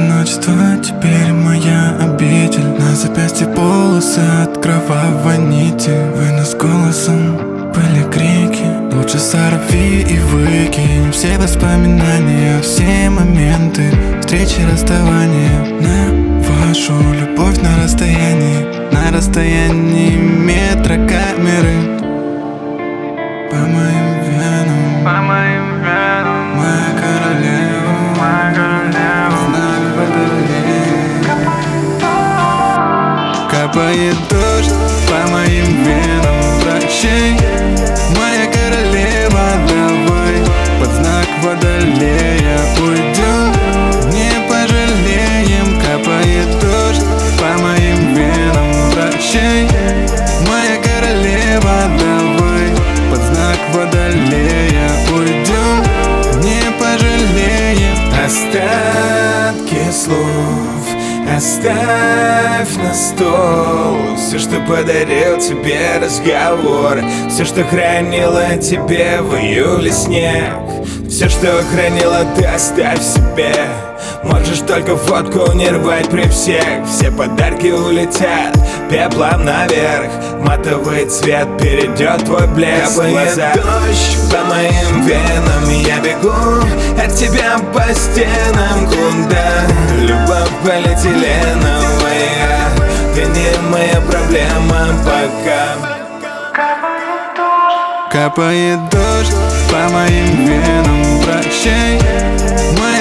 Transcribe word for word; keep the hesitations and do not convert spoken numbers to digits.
Одиночество теперь моя обитель. На запястье полосы от кровавой нити. Вынос голосом, были крики. Лучше сорви и выкинь все воспоминания, все моменты встречи, расставания. На вашу любовь на расстоянии, на расстоянии метра камеры. По моим венам, по моим венам, моя королева, моя королева, знак водолея. Капает дождь по моим венам, прощай, моя королева, давай под знак водолея уйдем, не пожалеем. Капает дождь по моим венам, прощай, моя королева, давай под знак водолея уйдем, не пожалеем. Остатки слов оставь на стол. Все, что подарил тебе разговор, все, что хранила тебе в июле снег, все, что хранила, ты оставь себе. Можешь только фотку не рвать при всех. Все подарки улетят пеплом наверх. Матовый цвет перейдет твой блеск. Капает дождь по моим венам, я бегу от тебя по стенам. Куда любовь полиэтиленовая, ты не моя проблема пока. Капает дождь по моим венам, прощай, моя